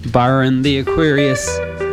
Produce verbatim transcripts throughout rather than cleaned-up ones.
Byron the Aquarius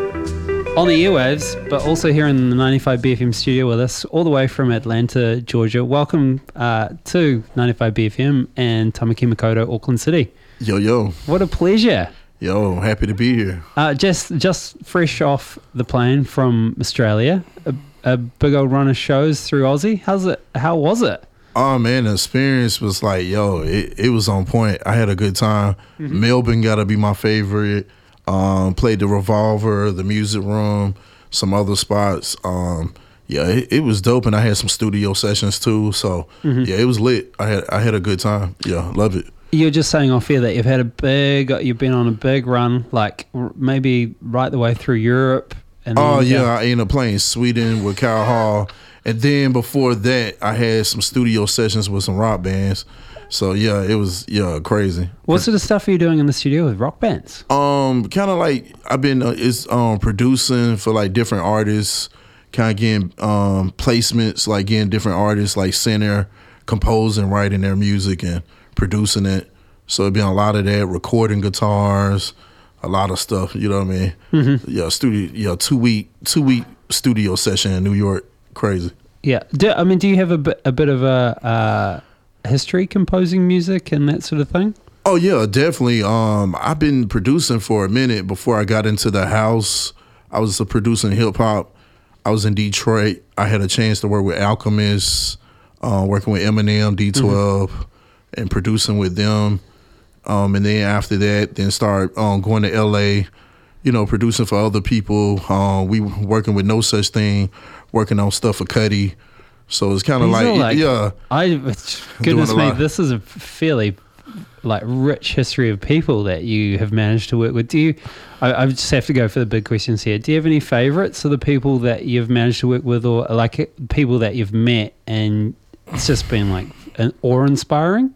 on the airwaves, but also here in the ninety-five B F M studio with us, all the way from Atlanta, Georgia. Welcome uh, to ninety-five B F M and Tamaki Makaurau, Auckland City. Yo, yo. What a pleasure. Yo, happy to be here. Uh, just just fresh off the plane from Australia, a, a big old run of shows through Aussie. How's it? How was it? Oh, man, the experience was like, yo, it, it was on point. I had a good time. Mm-hmm. Melbourne got to be my favorite. Um, played the Revolver, the Music Room, some other spots. Um, yeah, it, it was dope, and I had some studio sessions too. So, mm-hmm. yeah, it was lit. I had I had a good time. Yeah, love it. You were just saying off here that you've had a big, you've been on a big run, like maybe right the way through Europe. And then oh, yeah, down. I ended up playing Sweden with Cal Hall. And then before that, I had some studio sessions with some rock bands. So, yeah, it was, yeah, crazy. What sort of stuff are you doing in the studio with rock bands? Um, kind of like I've been uh, it's um producing for like different artists, kind of getting um placements, like getting different artists like center, composing, writing their music and producing it. So it'd been a lot of that, recording guitars, a lot of stuff. You know what I mean? Mm-hmm. Yeah, studio. Yeah, two week two week studio session in New York. Crazy. Yeah. Do, I mean, do you have a bit a bit of a uh, history composing music and that sort of thing? Oh yeah, definitely. Um, I've been producing for a minute before I got into the house. I was producing hip hop. I was in Detroit. I had a chance to work with Alchemist, uh, working with Eminem, D twelve, mm-hmm. and producing with them. Um, and then after that, then start um, going to L A, you know, producing for other people. Um, we working with No Such Thing, working on stuff for Cudi. So it's kind of like, like, yeah. I goodness me, this is a fairly like rich history of people that you have managed to work with. Do you? I, I just have to go for the big questions here. Do you have any favorites of the people that you've managed to work with, or like people that you've met and it's just been like an awe-inspiring?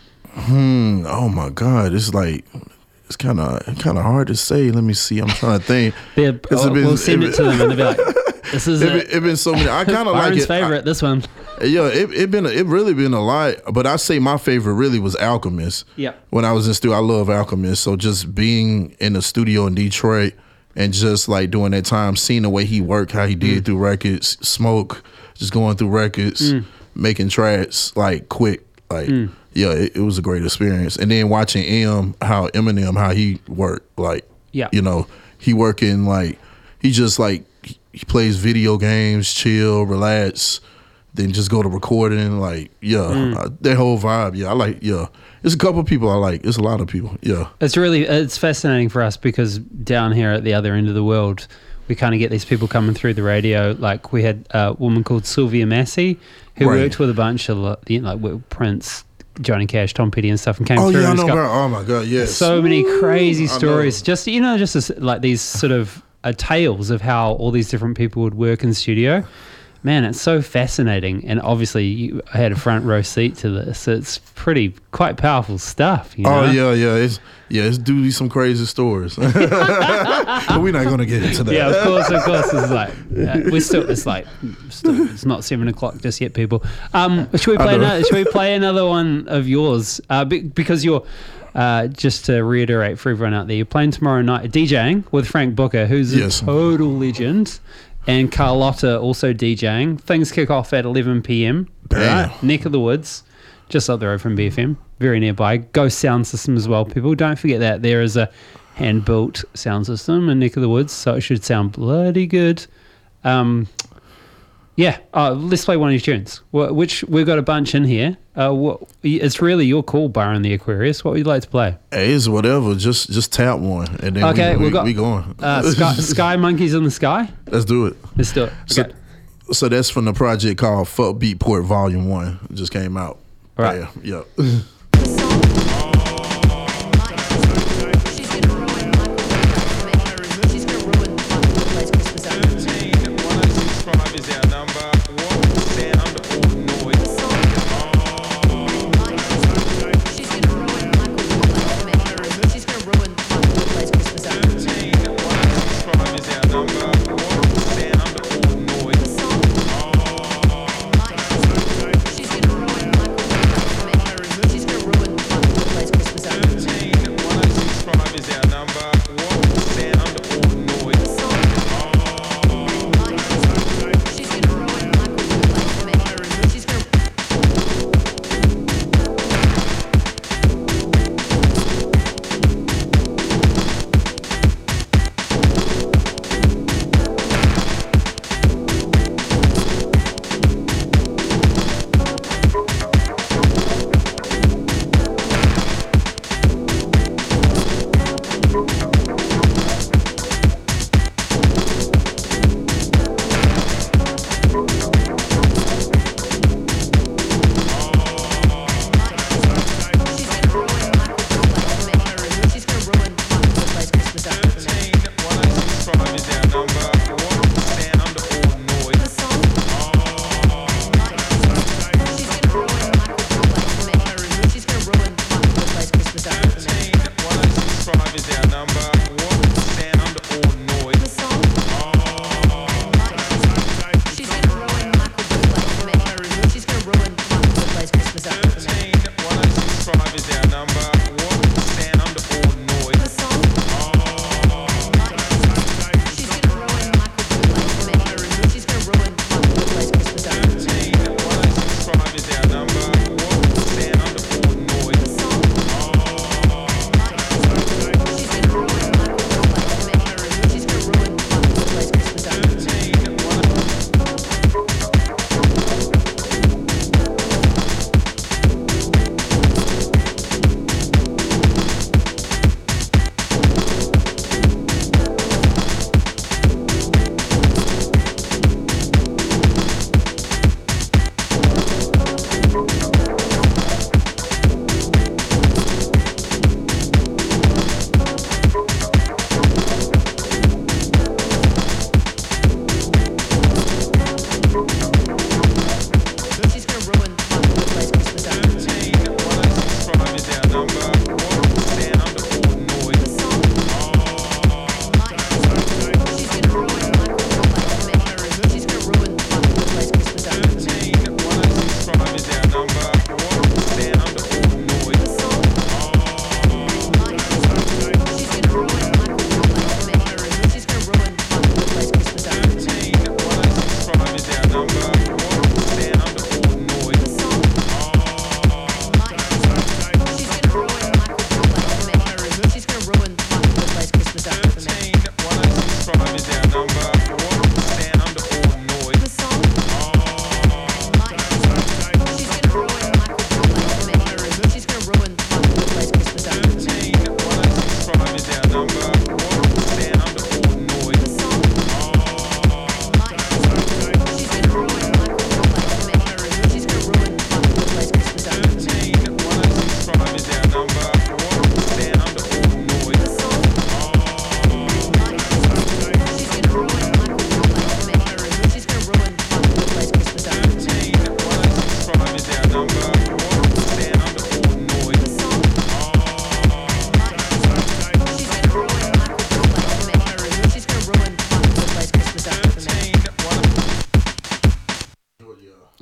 Hmm. Oh my God. It's like it's kind of kind of hard to say. Let me see. I'm trying to think. oh, been, we'll send it, it to them and they'll be like, "This is it." It Been, it been so many. I kind of like it. favorite. I, this one. Yeah. It it been it really been a lot. But I say my favorite really was Alchemist. Yeah. When I was in studio, I love Alchemist. So just being in the studio in Detroit and just like doing that time, seeing the way he worked, how he did mm. through records, Smoke, just going through records, mm. making tracks like quick, like. Mm. Yeah, it, it was a great experience. And then watching M, how Eminem, how he worked, like, yeah. you know, he working like, he just like, he plays video games, chill, relax, then just go to recording, like, yeah, mm. uh, that whole vibe, yeah, I like, yeah. There's a couple of people I like. It's a lot of people, yeah. It's really, it's fascinating for us because down here at the other end of the world, we kind of get these people coming through the radio. Like we had a woman called Sylvia Massey who right. worked with a bunch of, you know, like Prince, Johnny Cash, Tom Petty and stuff and came oh, through. Yeah, and I know got about, oh my God, yes. So many crazy stories. Know. Just, you know, just as, like these sort of uh, tales of how all these different people would work in studio. Man, it's so fascinating. And obviously you I had a front row seat to this. It's pretty, quite powerful stuff. You know? Oh yeah, yeah. It's, yeah, it's do some crazy stories. But we're not going to get into that. Yeah, of course, of course. It's like, uh, we're still, it's like, still, it's not seven o'clock just yet, people. Um, should we play another, should we play another one of yours? Uh, be, because you're, uh, just to reiterate for everyone out there, you're playing tomorrow night, DJing with Frank Booker, who's yes. a total legend. And Carlotta also DJing. Things kick off at eleven p.m. Right, neck of the woods, just up the road from B F M, very nearby. Ghost sound system as well, people. Don't forget that there is a hand-built sound system in neck of the woods, so it should sound bloody good. Um, yeah, uh, let's play one of these tunes. Which we've got a bunch in here. Uh, what, it's really your call, Byron the Aquarius. What would you like to play? Hey, it's whatever. Just just tap one, and then okay, we, we, got, we going. Uh, sky, sky Monkeys in the Sky. Let's do it. Let's do it. Okay. So, so that's from the project called Fuck Beatport Volume One. It just came out. All right. Yeah. yeah. She's gonna ruin my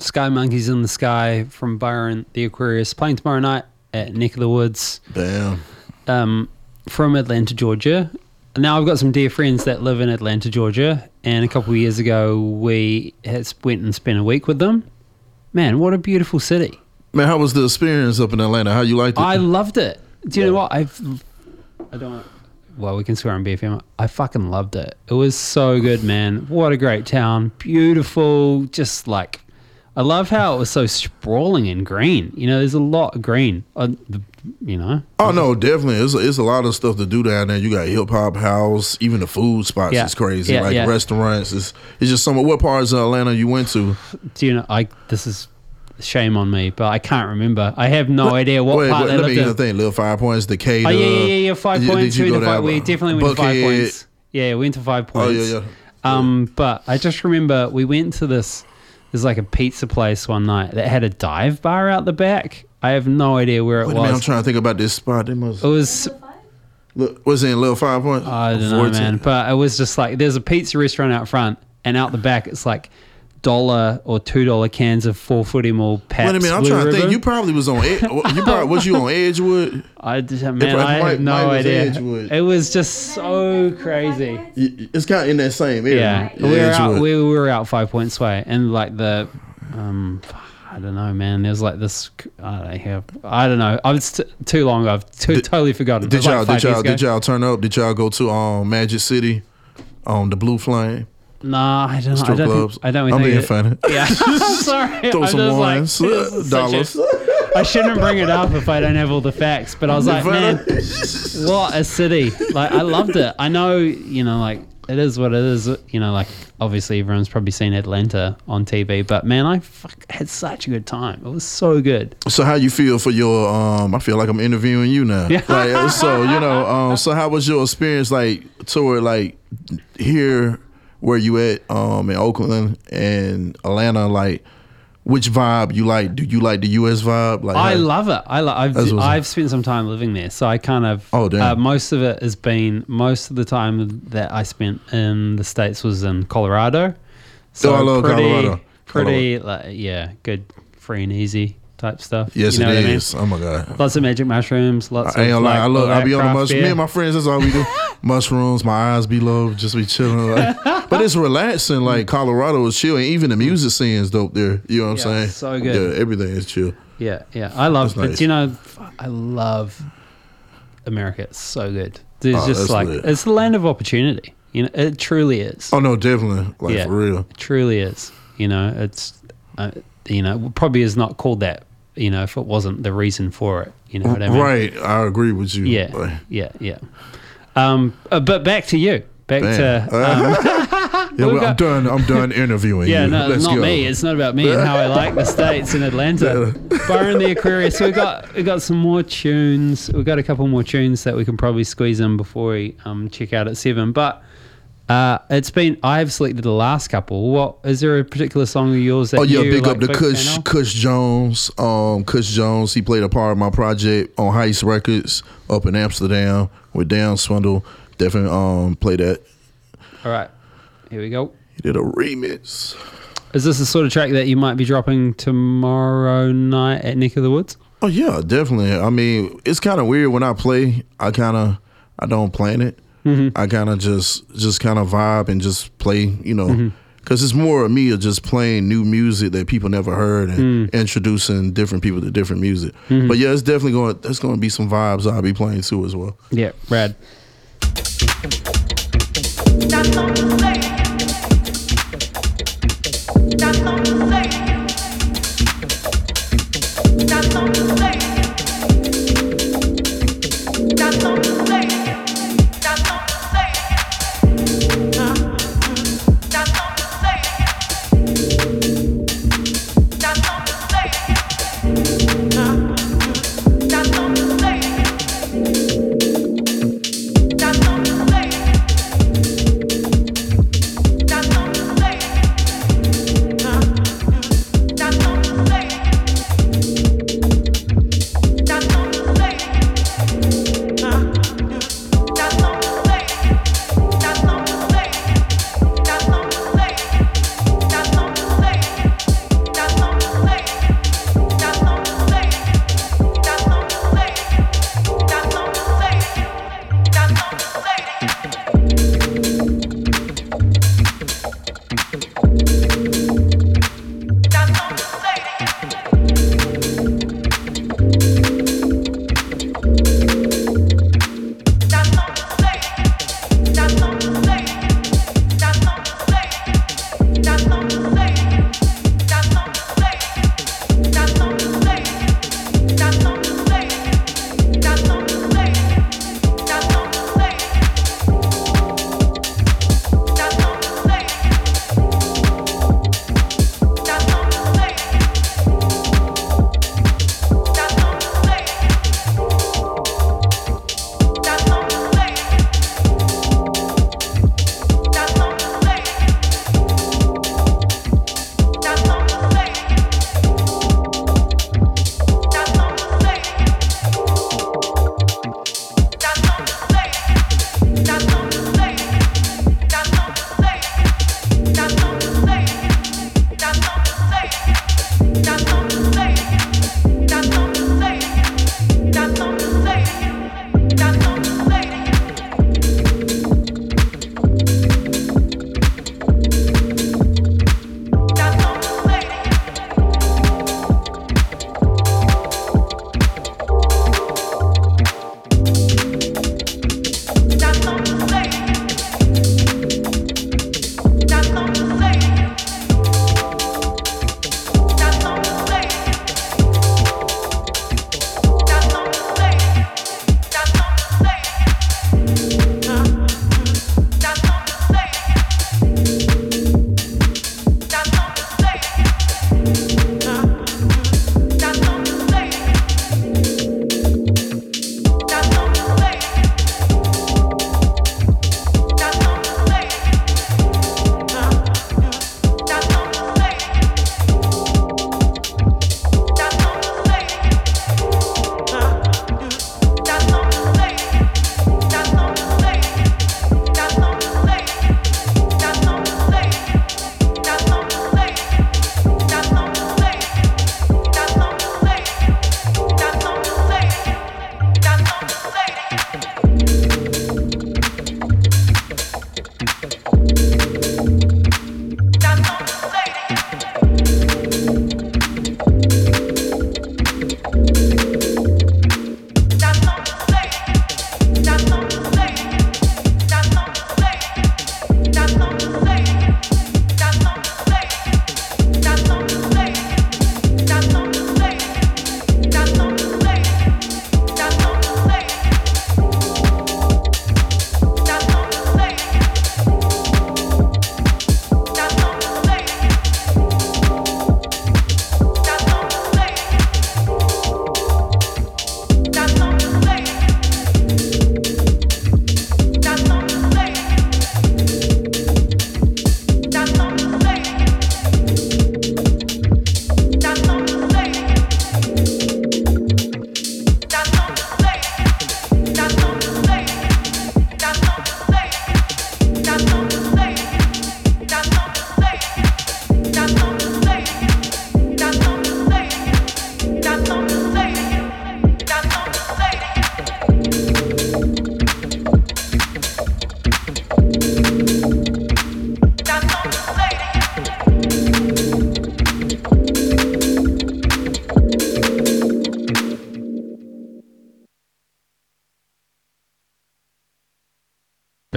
Sky Monkeys in the Sky from Byron the Aquarius, playing tomorrow night at Neck of the Woods. Damn. Um, from Atlanta, Georgia. Now I've got some dear friends that live in Atlanta, Georgia, and a couple of years ago we had went and spent a week with them. Man, what a beautiful city. Man, how was the experience up in Atlanta? How you liked it? I loved it. Do you yeah. know what? I've, I don't, well, we can swear on B F M. I fucking loved it. It was so good, man. What a great town. Beautiful, just like, I love how it was so sprawling and green. You know, there's a lot of green, uh, you know. Oh, no, definitely. It's a, it's a lot of stuff to do down there. You got Hip Hop House. Even the food spots yeah. is crazy. Yeah, like yeah. restaurants. It's, it's just some. What parts of Atlanta you went to? Do you know, I, this is shame on me, but I can't remember. I have no idea what wait, part wait, they let lived me in. think. Little Five Points, Decatur. Oh, yeah, yeah, yeah, yeah. Five Did, points. did you we, go five, we down, definitely went to Five Buckhead? Points. Yeah, we went to Five Points. Oh, yeah, yeah. Um, but I just remember we went to this, there's like a pizza place one night that had a dive bar out the back. I have no idea where it Wait was. a minute, I'm trying to think about this spot. They must, it was, look, was it in Little Five Points? I don't know, man. But it was just like, there's a pizza restaurant out front, and out the back it's like dollar or two dollar cans of four footy mall Pabst. Wait a minute, I'm Blue trying to Ribbon. think. You probably was on. Ed, you probably was you on Edgewood? I just, man, It I might- have no might was idea. Edgewood. It was just so crazy. It's kind of in that same area. Yeah, we were out. Edgewood. We were out Five Points Way, and like the, um, I don't know, man. There's like this. I don't know. I don't know. I was t- too long ago. I've too, Did- totally forgotten. It Did was like y'all five did y'all years did ago. y'all turn up? Did y'all go to um Magic City, on the Blue Flame Nah, I don't. I strip don't clubs? think. I don't I'm think being it- funny. Yeah, I'm sorry. Throw I'm some just like, ones, this is such dollars. a- I shouldn't bring it up if I don't have all the facts. But I was like, man, what a city! Like, I loved it. I know, you know, like it is what it is. You know, like obviously everyone's probably seen Atlanta on T V, but man, I fuck, had such a good time. It was so good. So how you feel for your um? I feel like I'm interviewing you now. Yeah. Like, so you know um. So how was your experience like toward like here where you at um in Oakland and Atlanta? Like, which vibe you like? Do you like the U S vibe? Like, I how- love it. I lo- I've That's what's I've spent some time living there, so I kind of Oh, damn. Uh, most of it has been most of the time that I spent in the States was in Colorado. So Oh, I love pretty, Colorado. Pretty, like, yeah, good, free and easy type stuff. Yes, you know it what I mean? is. Oh my god. Lots of magic mushrooms. Lots I ain't of gonna lie. like, I love. all I that be on the craft mushrooms. Me beer. and my friends. That's all we do. Mushrooms. My eyes be low. Just be chilling. Like. But it's relaxing. Like Colorado is chill, and even the music scene is dope there. You know what I'm Yeah, saying? so good. Yeah, everything is chill. Yeah, yeah, I love. That's But nice. you know, I love America. It's so good. There's Oh, just that's like lit. it's the land of opportunity. You know, it truly is. Oh no, definitely. Like Yeah. for real. It truly is. You know, it's, uh, you know, probably is not called that, you know, if it wasn't the reason for it. You know what I mean? Right. I agree with you. Yeah. Like, Yeah. Yeah. Um, uh, but back to you. Back damn. to. Um, yeah, we well, I'm got- done. I'm done interviewing yeah, you. no, Let's not go. me. It's not about me and how I like the States and Atlanta. Byron the Aquarius. So we got we got some more tunes. We've got a couple more tunes that we can probably squeeze in before we um, check out at seven. But uh, it's been I've selected the last couple. What is there a particular song of yours that Oh yeah, you big like, up to big Kush fan of? Kush Jones. Um, Kush Jones. He played a part of my project on Heist Records up in Amsterdam with Dan Swindle. Definitely um play that. All right, here we go. He did a remix. Is this the sort of track that you might be dropping tomorrow night at Neck of the Woods? Oh yeah, definitely. I mean, it's kind of weird when I play. I kind of I don't plan it. Mm-hmm. I kind of just just kind of vibe and just play. You know, Mm-hmm. because it's more of me of just playing new music that people never heard and Mm. introducing different people to different music. Mm-hmm. But yeah, it's definitely going. There's going to be some vibes I'll be playing too as well. Yeah, rad. That's all you say. That's all you say. That's all you say. That's all you say. That's all you say. That's all you say. That's all you say. That's all you say.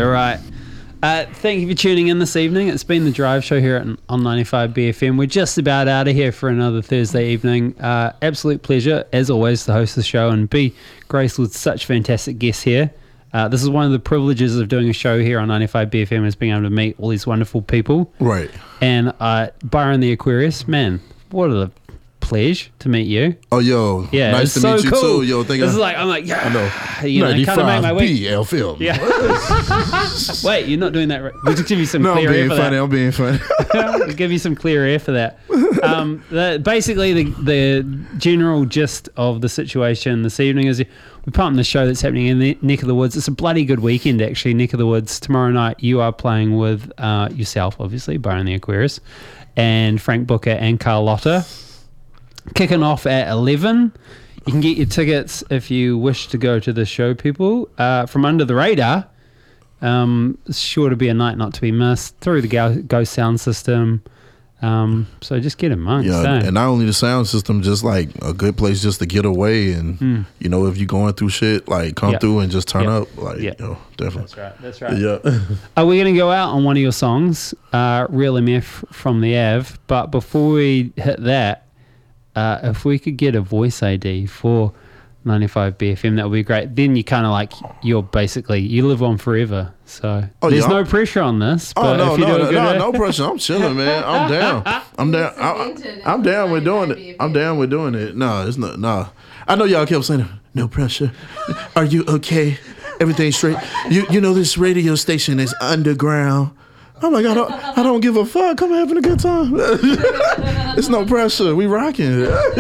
All right. Uh, thank you for tuning in this evening. It's been the Drive Show here at, on ninety-five B F M. We're just about out of here for another Thursday evening. Uh, absolute pleasure, as always, to host the show and be graced with such fantastic guests here. Uh, this is one of the privileges of doing a show here on ninety-five B F M, is being able to meet all these wonderful people. Right. And uh, Byron the Aquarius, man, what a pleasure to meet you. Oh, yo. Yeah, Nice to it's meet so you, cool. too. Yo, think This I, is like, I'm like, yeah. I know. You know, kind of make my week. B F M. Yeah. Wait, you're not doing that right. We'll just give you some No, I'm clear air being for funny. that. I'm being funny. We'll give you some clear air for that. Um, the, basically, the, the general gist of the situation this evening is we're pumping the show that's happening in the neck of the woods. It's a bloody good weekend, actually, neck of the woods. Tomorrow night, you are playing with uh, yourself, obviously, Byron the Aquarius, and Frank Booker and Carlotta. Kicking off at eleven. You can get your tickets if you wish to go to the show, people. Uh, from Under the Radar, um, it's sure to be a night not to be missed, through the Go, Go sound system. Um, so just get amongst. Yeah, eh? and not only the sound system, just like a good place just to get away. And, Mm. you know, if you're going through shit, like come Yep. through and just turn Yep. up. Like, Yep. yo, definitely. That's right. That's right. Yeah. Are we going to go out on one of your songs, uh, Real M F from the A V? But before we hit that, uh, if we could get a voice I D for ninety-five B F M, that would be great. Then you kind of like, you're basically, you live on forever. So Oh, there's yeah. no pressure on this. But Oh no, if you no, do a no, good no, uh, no pressure. I'm chilling, man. I'm down. I'm down. I, I'm down with doing it. I'm down with doing it. No, it's not. No, I know y'all kept saying no pressure. Are you okay? Everything's straight. You you know this radio station is underground. I'm like, I don't I don't give a fuck. I'm having a good time. It's no pressure. We rocking.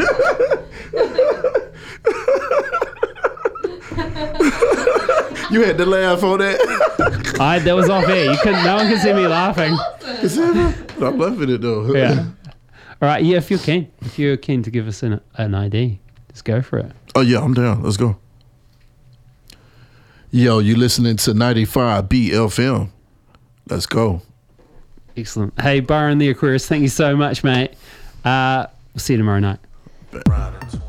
You had to laugh on that. I, that was off air. You couldn't, no one can see me laughing. Is that- I'm loving it though. Yeah. All right. Yeah, if you're keen, if you're keen to give us an, an I D, just go for it. Oh yeah, I'm down. Let's go. Yo, you listening to ninety-five B F M. Let's go. Excellent. Hey, Byron the Aquarius, thank you so much, mate. Uh, we'll see you tomorrow night. Riders.